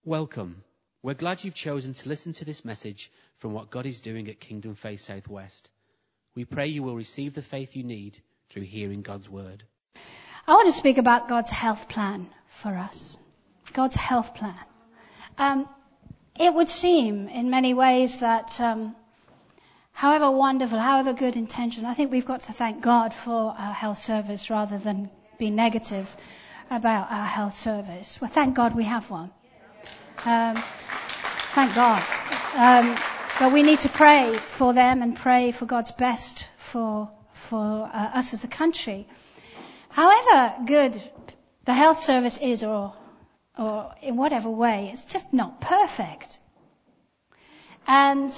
Welcome. We're glad you've chosen to listen to this message from what God is doing at Kingdom Faith Southwest. We pray you will receive the faith you need through hearing God's word. I want to speak about God's health plan for us. God's health plan. It would seem in many ways that however wonderful, however good intention, I think we've got to thank God for our health service rather than be negative about our health service. Well, thank God we have one. Thank God. But we need to pray for them and pray for God's best for us as a country. However good the health service is, or in whatever way, it's just not perfect. And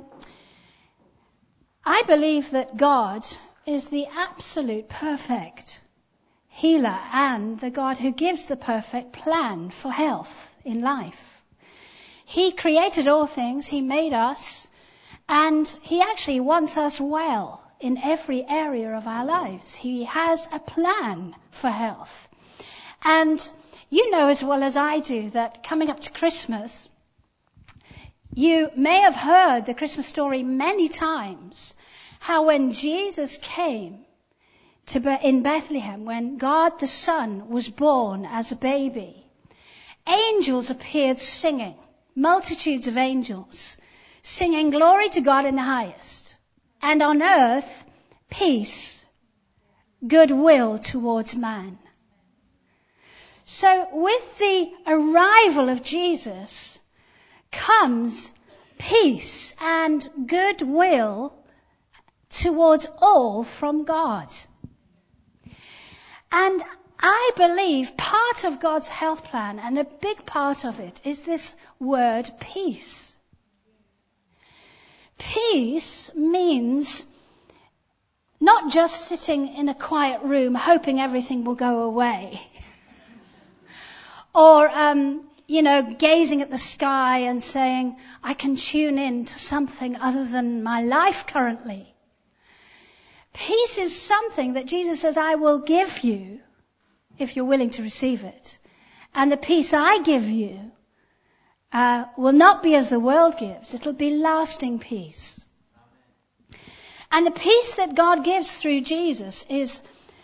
I believe that God is the absolute perfect healer and the God who gives the perfect plan for health in life. He created all things, He made us, and He actually wants us well in every area of our lives. He has a plan for health. And you know as well as I do that coming up to Christmas, you may have heard the Christmas story many times, how when Jesus came in Bethlehem, when God the Son was born as a baby, angels appeared singing, multitudes of angels, singing glory to God in the highest, and on earth, peace, goodwill towards man. So with the arrival of Jesus comes peace and goodwill towards all from God. And I believe part of God's health plan, and a big part of it, is this word peace. Peace means not just sitting in a quiet room hoping everything will go away. Or, gazing at the sky and saying, I can tune in to something other than my life currently. Peace is something that Jesus says, I will give you if you're willing to receive it. And the peace I give you will not be as the world gives. It'll be lasting peace. And the peace that God gives through Jesus is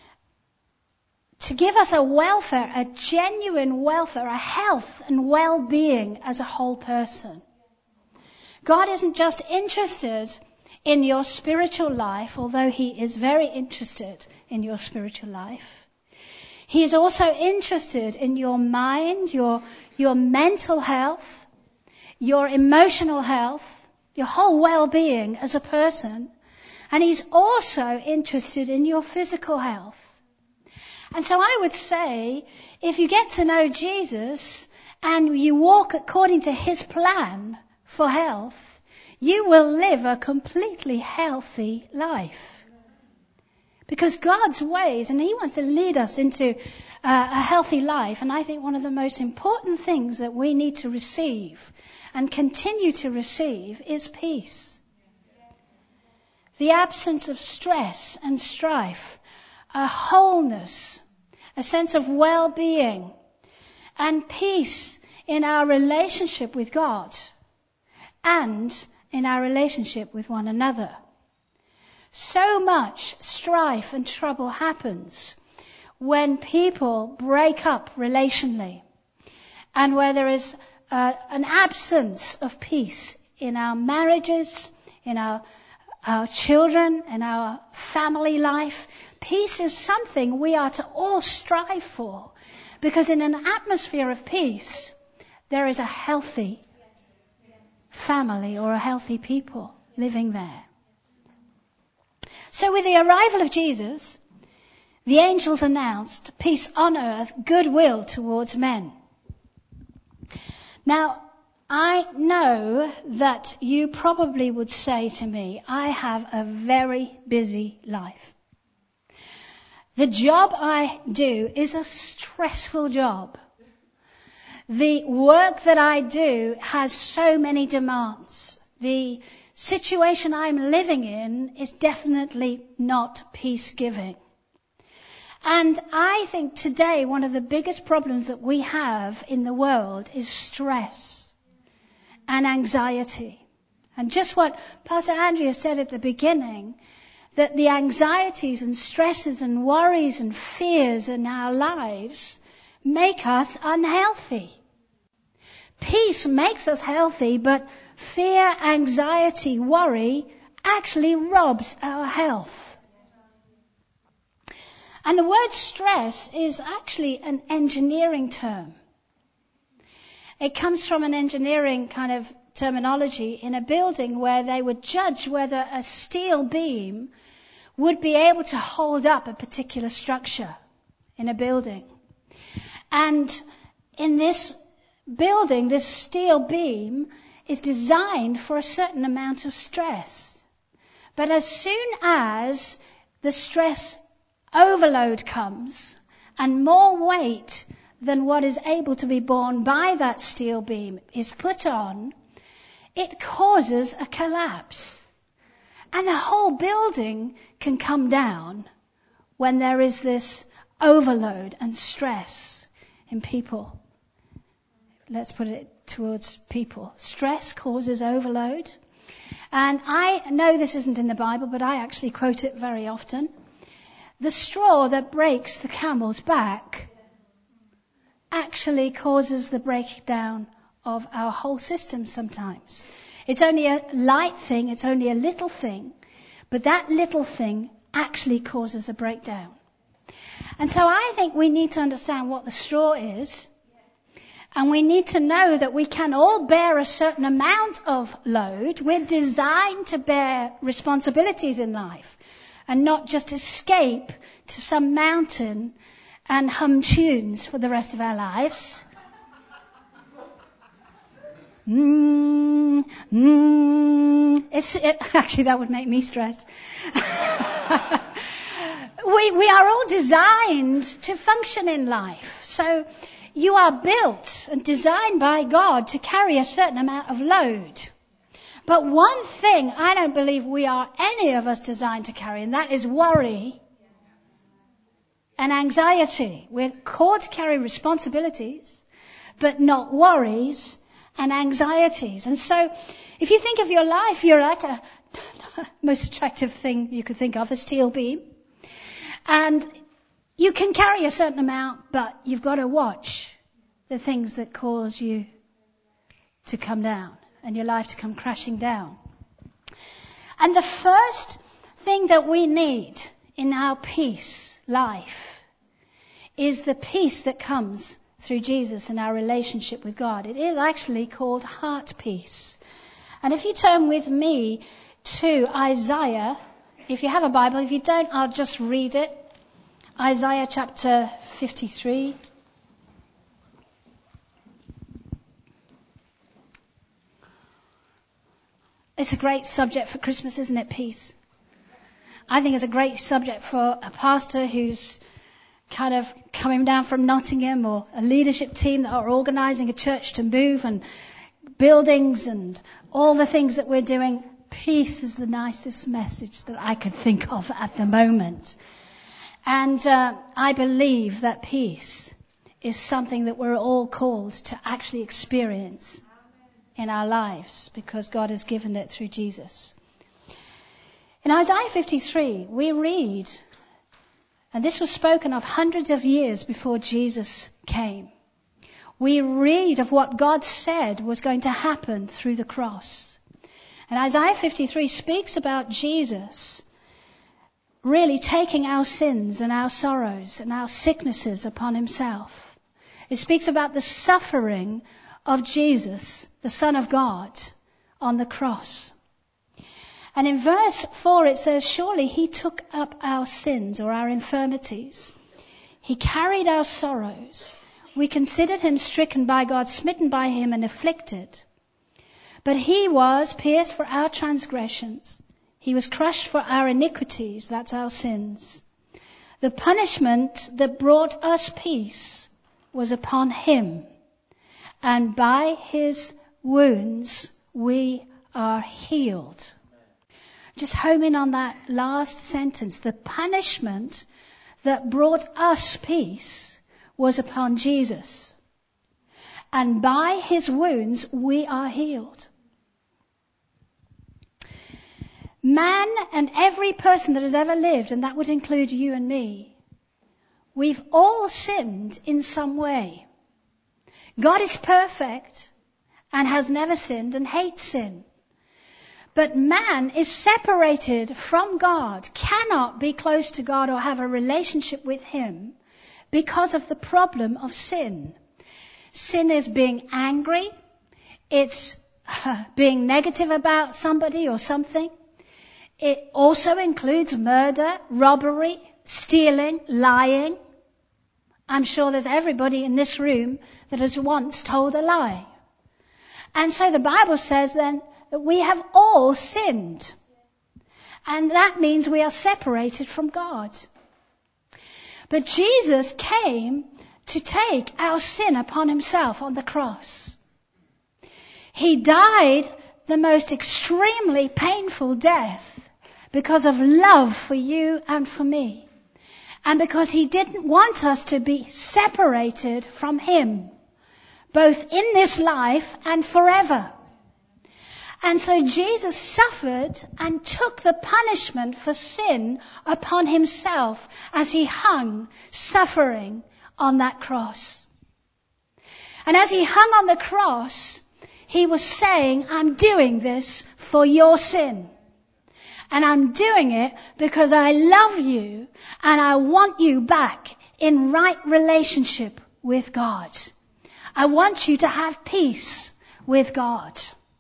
to give us a welfare, a genuine welfare, a health and well-being as a whole person. God isn't just interested in your spiritual life, although He is very interested in your spiritual life. He is also interested in your mind, your mental health, your emotional health, your whole well-being as a person. And He's also interested in your physical health. And so I would say, if you get to know Jesus and you walk according to His plan for health, you will live a completely healthy life. Because God's ways, and He wants to lead us into a healthy life. And I think one of the most important things that we need to receive and continue to receive is peace. The absence of stress and strife, a wholeness, a sense of well-being, and peace in our relationship with God and in our relationship with one another. So much strife and trouble happens when people break up relationally and where there is an absence of peace in our marriages, in our children, in our family life. Peace is something we are to all strive for, because in an atmosphere of peace, there is a healthy family or a healthy people living there. So with the arrival of Jesus, the angels announced peace on earth, goodwill towards men. Now, I know that you probably would say to me, I have a very busy life. The job I do is a stressful job. The work that I do has so many demands. The situation I'm living in is definitely not peace-giving. And I think today one of the biggest problems that we have in the world is stress and anxiety. And just what Pastor Andrea said at the beginning, that the anxieties and stresses and worries and fears in our lives make us unhealthy. Peace makes us healthy, but fear, anxiety, worry actually robs our health. And the word stress is actually an engineering term. It comes from an engineering kind of terminology in a building where they would judge whether a steel beam would be able to hold up a particular structure in a building. And in this building, this steel beam is designed for a certain amount of stress. But as soon as the stress overload comes and more weight than what is able to be borne by that steel beam is put on, it causes a collapse. And the whole building can come down when there is this overload and stress in people. Let's put it towards people. Stress causes overload. And I know this isn't in the Bible, but I actually quote it very often. The straw that breaks the camel's back actually causes the breakdown of our whole system sometimes. It's only a light thing, it's only a little thing, but that little thing actually causes a breakdown. And so I think we need to understand what the straw is, and we need to know that we can all bear a certain amount of load. We're designed to bear responsibilities in life and not just escape to some mountain and hum tunes for the rest of our lives. Actually, that would make me stressed. We are all designed to function in life. So you are built and designed by God to carry a certain amount of load. But one thing I don't believe we are any of us designed to carry, and that is worry and anxiety. We're called to carry responsibilities, but not worries and anxieties. And so if you think of your life, you're like a most attractive thing you could think of, a steel beam. And you can carry a certain amount, but you've got to watch the things that cause you to come down and your life to come crashing down. And the first thing that we need in our peace life is the peace that comes through Jesus and our relationship with God. It is actually called heart peace. And if you turn with me to Isaiah, if you have a Bible, if you don't, I'll just read it. Isaiah chapter 53. It's a great subject for Christmas, isn't it? Peace. I think it's a great subject for a pastor who's kind of coming down from Nottingham, or a leadership team that are organising a church to move, and buildings and all the things that we're doing. Peace is the nicest message that I could think of at the moment. And I believe that peace is something that we're all called to actually experience in our lives, because God has given it through Jesus. In Isaiah 53, we read, and this was spoken of hundreds of years before Jesus came. We read of what God said was going to happen through the cross. And Isaiah 53 speaks about Jesus really taking our sins and our sorrows and our sicknesses upon himself. It speaks about the suffering of Jesus, the Son of God, on the cross. And in verse 4 it says, surely he took up our sins, or our infirmities. He carried our sorrows. We considered him stricken by God, smitten by him and afflicted. But he was pierced for our transgressions. He was crushed for our iniquities, that's our sins. The punishment that brought us peace was upon him. And by his wounds we are healed. Just home in on that last sentence. The punishment that brought us peace was upon Jesus. And by his wounds we are healed. Man and every person that has ever lived, and that would include you and me, we've all sinned in some way. God is perfect and has never sinned and hates sin. But man is separated from God, cannot be close to God or have a relationship with him because of the problem of sin. Sin is being angry. It's being negative about somebody or something. It also includes murder, robbery, stealing, lying. I'm sure there's everybody in this room that has once told a lie. And so the Bible says then that we have all sinned. And that means we are separated from God. But Jesus came to take our sin upon himself on the cross. He died the most extremely painful death because of love for you and for me. And because he didn't want us to be separated from him, both in this life and forever. And so Jesus suffered and took the punishment for sin upon himself as he hung, suffering on that cross. And as he hung on the cross, he was saying, I'm doing this for your sin. And I'm doing it because I love you and I want you back in right relationship with God. I want you to have peace with God.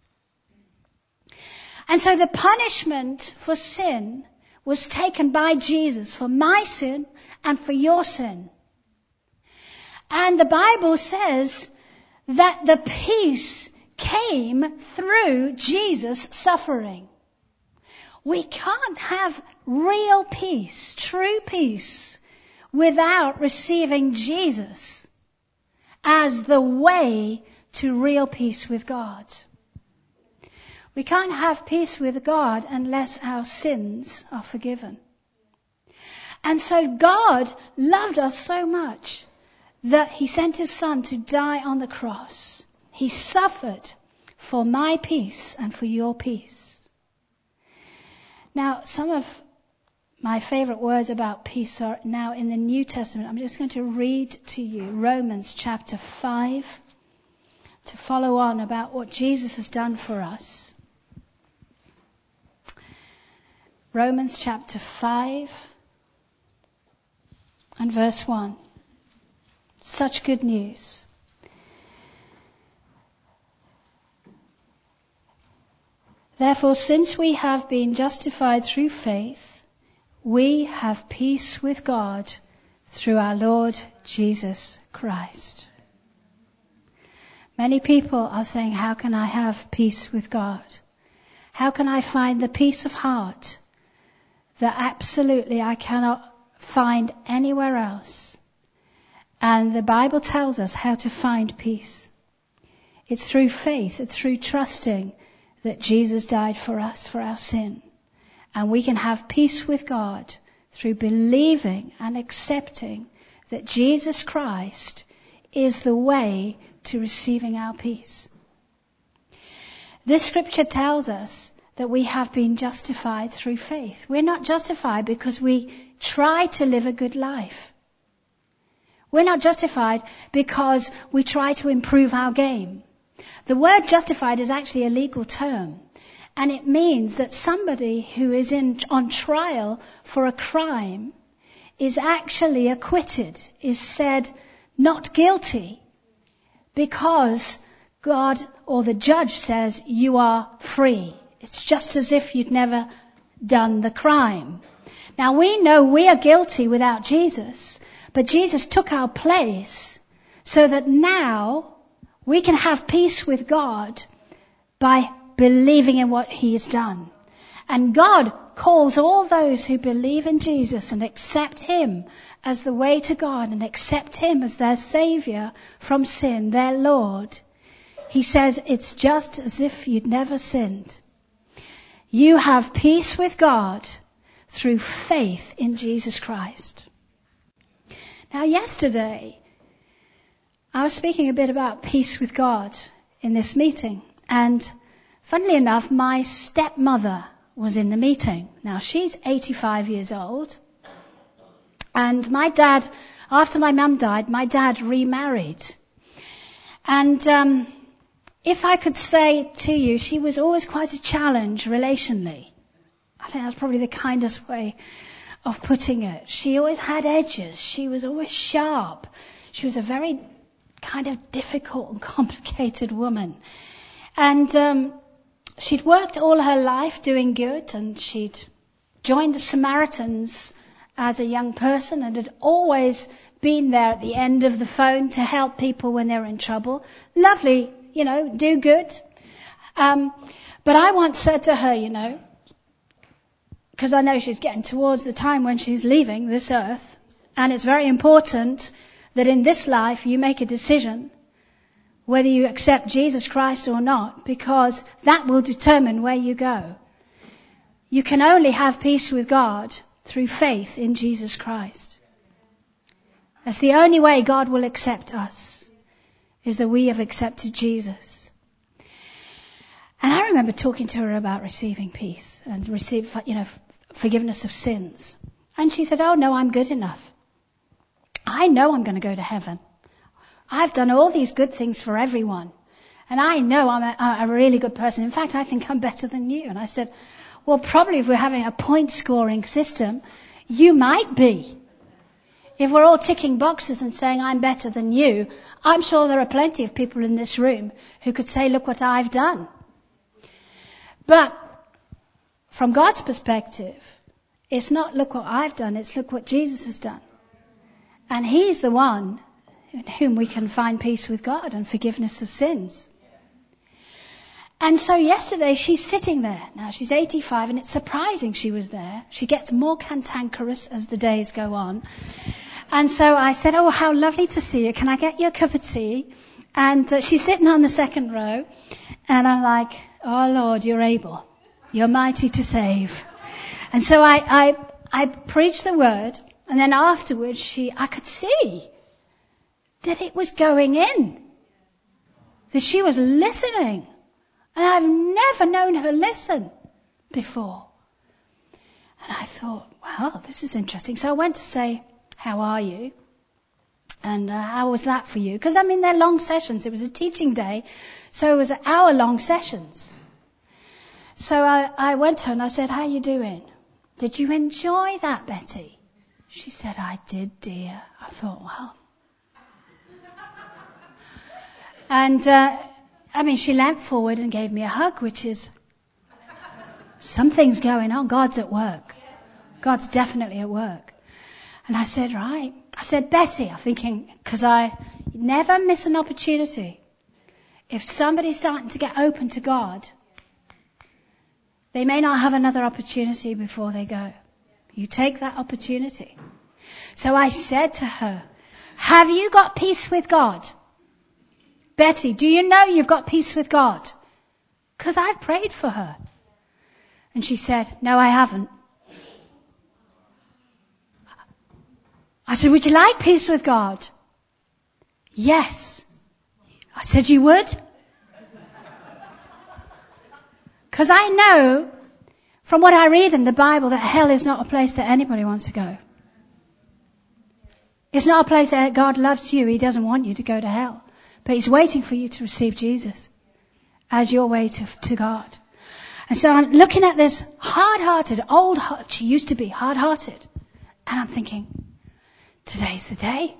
And so the punishment for sin was taken by Jesus for my sin and for your sin. And the Bible says that the peace came through Jesus' suffering. We can't have real peace, true peace, without receiving Jesus as the way to real peace with God. We can't have peace with God unless our sins are forgiven. And so God loved us so much that he sent his son to die on the cross. He suffered for my peace and for your peace. Now, some of my favorite words about peace are now in the New Testament. I'm just going to read to you Romans chapter 5 to follow on about what Jesus has done for us. Romans chapter 5 and verse 1. Such good news. Therefore, since we have been justified through faith, we have peace with God through our Lord Jesus Christ. Many people are saying, how can I have peace with God? How can I find the peace of heart that absolutely I cannot find anywhere else? And the Bible tells us how to find peace. It's through faith. It's through trusting that Jesus died for us, for our sin. And we can have peace with God through believing and accepting that Jesus Christ is the way to receiving our peace. This scripture tells us that we have been justified through faith. We're not justified because we try to live a good life. We're not justified because we try to improve our game. The word justified is actually a legal term, and it means that somebody who is on trial for a crime is actually acquitted, is said not guilty, because God or the judge says you are free. It's just as if you'd never done the crime. Now we know we are guilty without Jesus, but Jesus took our place so that now we can have peace with God by believing in what he has done. And God calls all those who believe in Jesus and accept him as the way to God and accept him as their Savior from sin, their Lord. He says it's just as if you'd never sinned. You have peace with God through faith in Jesus Christ. Now yesterday, I was speaking a bit about peace with God in this meeting. And funnily enough, my stepmother was in the meeting. Now she's 85 years old. And my dad, after my mum died, my dad remarried. And if I could say to you, she was always quite a challenge relationally. I think that's probably the kindest way of putting it. She always had edges. She was always sharp. She was a very kind of difficult and complicated woman. And she'd worked all her life doing good, and she'd joined the Samaritans as a young person and had always been there at the end of the phone to help people when they were in trouble. Lovely, do good. But I once said to her, because I know she's getting towards the time when she's leaving this earth, and it's very important that in this life you make a decision whether you accept Jesus Christ or not, because that will determine where you go. You can only have peace with God through faith in Jesus Christ. That's the only way God will accept us, is that we have accepted Jesus. And I remember talking to her about receiving peace and forgiveness of sins. And she said, "Oh no, I'm good enough. I know I'm going to go to heaven. I've done all these good things for everyone. And I know I'm a really good person. In fact, I think I'm better than you." And I said, "Well, probably if we're having a point scoring system, you might be. If we're all ticking boxes and saying I'm better than you, I'm sure there are plenty of people in this room who could say, look what I've done." But from God's perspective, it's not look what I've done, it's look what Jesus has done. And He's the one in whom we can find peace with God and forgiveness of sins. And so yesterday she's sitting there. Now she's 85 and it's surprising she was there. She gets more cantankerous as the days go on. And so I said, "Oh, how lovely to see you. Can I get you a cup of tea?" And she's sitting on the second row. And I'm like, "Oh Lord, you're able. You're mighty to save." And so I preached the word. And then afterwards I could see that it was going in. That she was listening. And I've never known her listen before. And I thought, wow, this is interesting. So I went to say, "How are you? And how was that for you?" Because, they're long sessions. It was a teaching day. So it was hour-long sessions. So I went to her and I said, "How are you doing? Did you enjoy that, Betty?" She said, "I did, dear." I thought, well. And she leant forward and gave me a hug, which is, something's going on. God's at work. God's definitely at work. And I said, right. I said, "Betty," I'm thinking, because I never miss an opportunity. If somebody's starting to get open to God, they may not have another opportunity before they go. You take that opportunity. So I said to her, "Have you got peace with God? Betty, do you know you've got peace with God?" Because I've prayed for her. And she said, "No, I haven't." I said, "Would you like peace with God?" "Yes." I said, "You would?" Because I know from what I read in the Bible that hell is not a place that anybody wants to go. It's not a place that God loves you. He doesn't want you to go to hell. But He's waiting for you to receive Jesus as your way to God. And so I'm looking at this hard-hearted, she used to be hard-hearted. And I'm thinking, today's the day.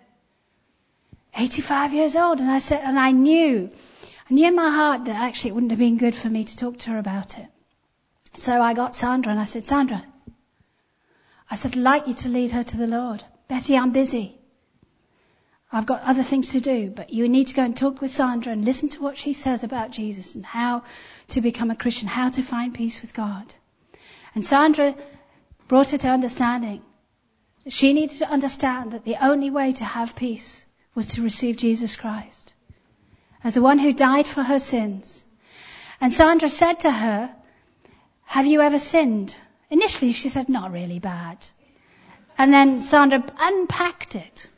85 years old. And I said, and I knew in my heart that actually it wouldn't have been good for me to talk to her about it. So I got Sandra and I said, "Sandra," I said, "I'd like you to lead her to the Lord. Betty, I'm busy. I've got other things to do, but you need to go and talk with Sandra and listen to what she says about Jesus and how to become a Christian, how to find peace with God." And Sandra brought her to understanding. She needed to understand that the only way to have peace was to receive Jesus Christ as the one who died for her sins. And Sandra said to her, "Have you ever sinned?" Initially she said, "Not really bad." And then Sandra unpacked it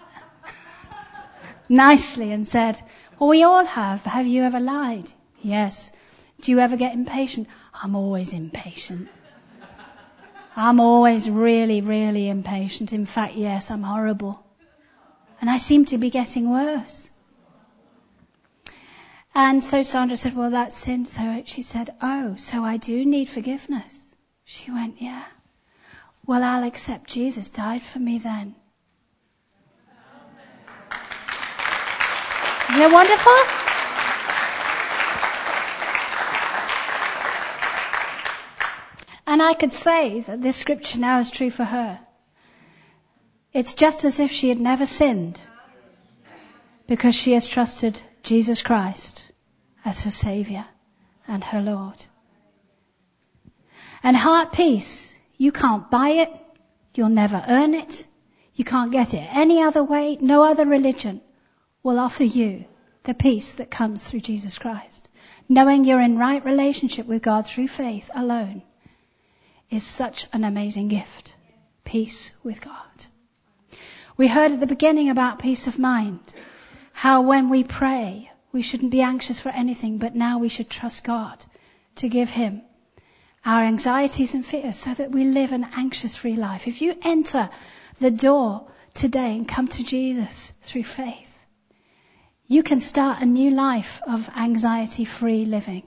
nicely and said, well, we all have. Have you ever lied? Yes. Do you ever get impatient? I'm always impatient. I'm always really, really impatient. In fact, yes, I'm horrible. And I seem to be getting worse. And so Sandra said, well, that's sin. So she said, oh, so I do need forgiveness. She went, yeah. Well, I'll accept Jesus died for me then. Isn't it wonderful? And I could say that this scripture now is true for her. It's just as if she had never sinned, because she has trusted Jesus Christ as her Saviour and her Lord. And heart peace, you can't buy it, you'll never earn it, you can't get it any other way, no other religion will offer you the peace that comes through Jesus Christ. Knowing you're in right relationship with God through faith alone is such an amazing gift. Peace with God. We heard at the beginning about peace of mind. How when we pray, we shouldn't be anxious for anything, but now we should trust God to give Him our anxieties and fears so that we live an anxious-free life. If you enter the door today and come to Jesus through faith, you can start a new life of anxiety-free living.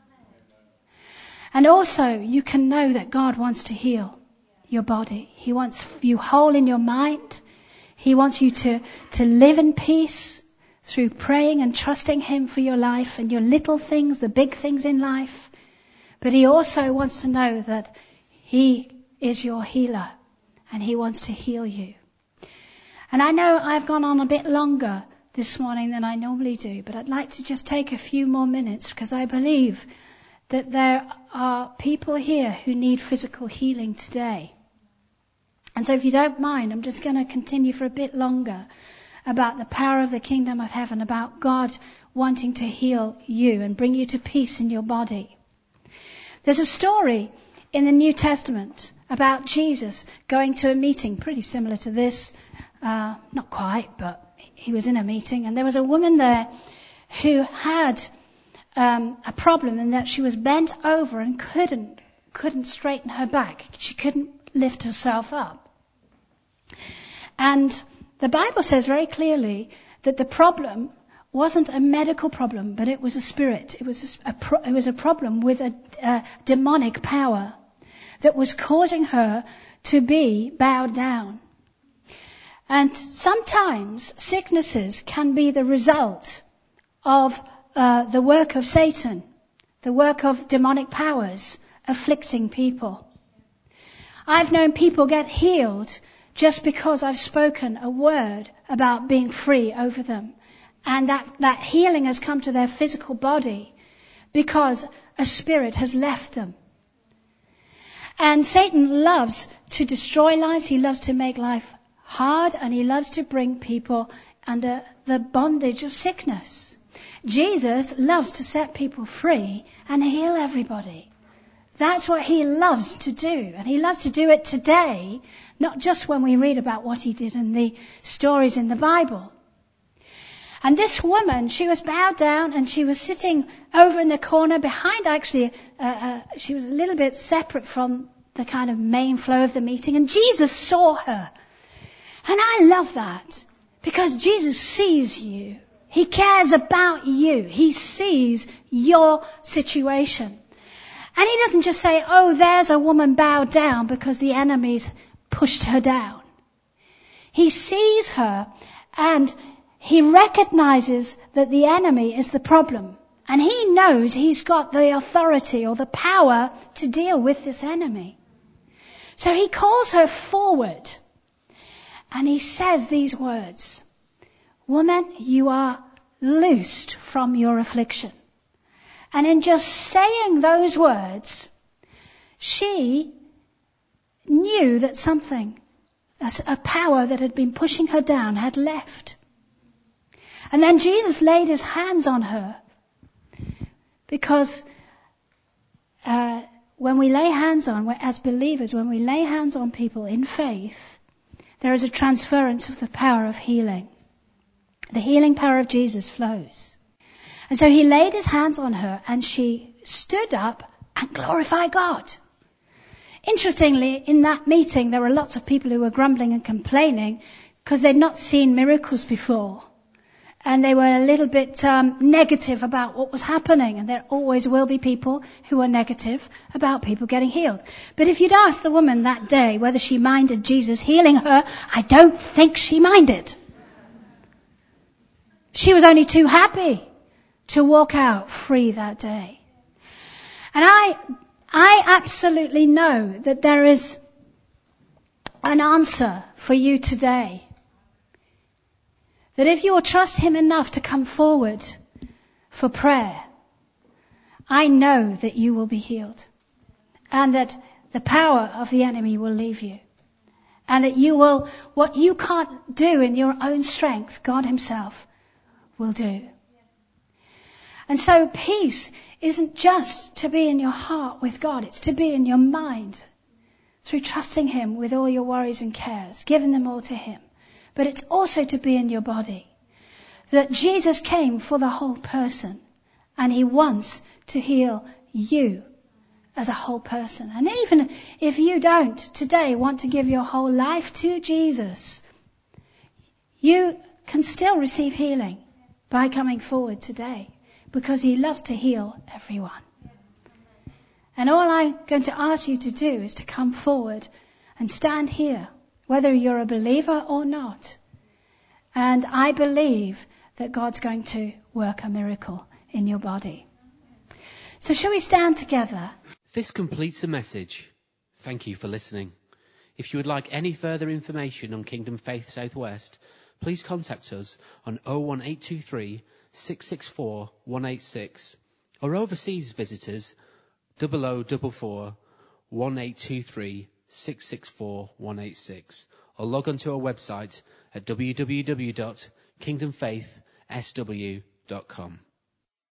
And also, you can know that God wants to heal your body. He wants you whole in your mind. He wants you to live in peace through praying and trusting Him for your life and your little things, the big things in life. But He also wants to know that He is your healer and He wants to heal you. And I know I've gone on a bit longer this morning than I normally do, but I'd like to just take a few more minutes because I believe that there are people here who need physical healing today. And so if you don't mind, I'm just going to continue for a bit longer about the power of the kingdom of heaven, about God wanting to heal you and bring you to peace in your body. There's a story in the New Testament about Jesus going to a meeting pretty similar to this. Not quite, but he was in a meeting, and there was a woman there who had a problem in that she was bent over and couldn't straighten her back. She couldn't lift herself up. And the Bible says very clearly that the problem wasn't a medical problem, but it was a spirit. It was a problem with a demonic power that was causing her to be bowed down. And sometimes sicknesses can be the result of the work of Satan, the work of demonic powers afflicting people. I've known people get healed just because I've spoken a word about being free over them. And that healing has come to their physical body because a spirit has left them. And Satan loves to destroy lives. He loves to make life hard, and he loves to bring people under the bondage of sickness. Jesus loves to set people free and heal everybody. That's what he loves to do. And he loves to do it today, not just when we read about what he did in the stories in the Bible. And this woman, she was bowed down and she was sitting over in the corner behind, actually, she was a little bit separate from the kind of main flow of the meeting. And Jesus saw her. And I love that because Jesus sees you. He cares about you. He sees your situation. And he doesn't just say, oh, there's a woman bowed down because the enemy's pushed her down. He sees her and he recognizes that the enemy is the problem. And he knows he's got the authority or the power to deal with this enemy. So he calls her forward and he says these words, woman, you are loosed from your affliction. And in just saying those words, she knew that something, a power that had been pushing her down, had left. And then Jesus laid his hands on her. Because when we lay hands on, as believers, when we lay hands on people in faith, there is a transference of the power of healing. The healing power of Jesus flows. And so he laid his hands on her and she stood up and glorified God. Interestingly, in that meeting, there were lots of people who were grumbling and complaining because they'd not seen miracles before. And they were a little bit negative about what was happening. And there always will be people who are negative about people getting healed. But if you'd asked the woman that day whether she minded Jesus healing her, I don't think she minded. She was only too happy to walk out free that day. And I absolutely know that there is an answer for you today. That if you will trust him enough to come forward for prayer, I know that you will be healed. And that the power of the enemy will leave you. And that you will, what you can't do in your own strength, God himself will do. And so peace isn't just to be in your heart with God, it's to be in your mind through trusting him with all your worries and cares, giving them all to him. But it's also to be in your body. That Jesus came for the whole person. And he wants to heal you as a whole person. And even if you don't today want to give your whole life to Jesus, you can still receive healing by coming forward today. Because he loves to heal everyone. And all I'm going to ask you to do is to come forward and stand here, whether you're a believer or not. And I believe that God's going to work a miracle in your body. So shall we stand together? This completes the message. Thank you for listening. If you would like any further information on Kingdom Faith Southwest, please contact us on 01823 664 186 or overseas visitors 0044 1823 664 186 or log on to our website at www.kingdomfaithsw.com.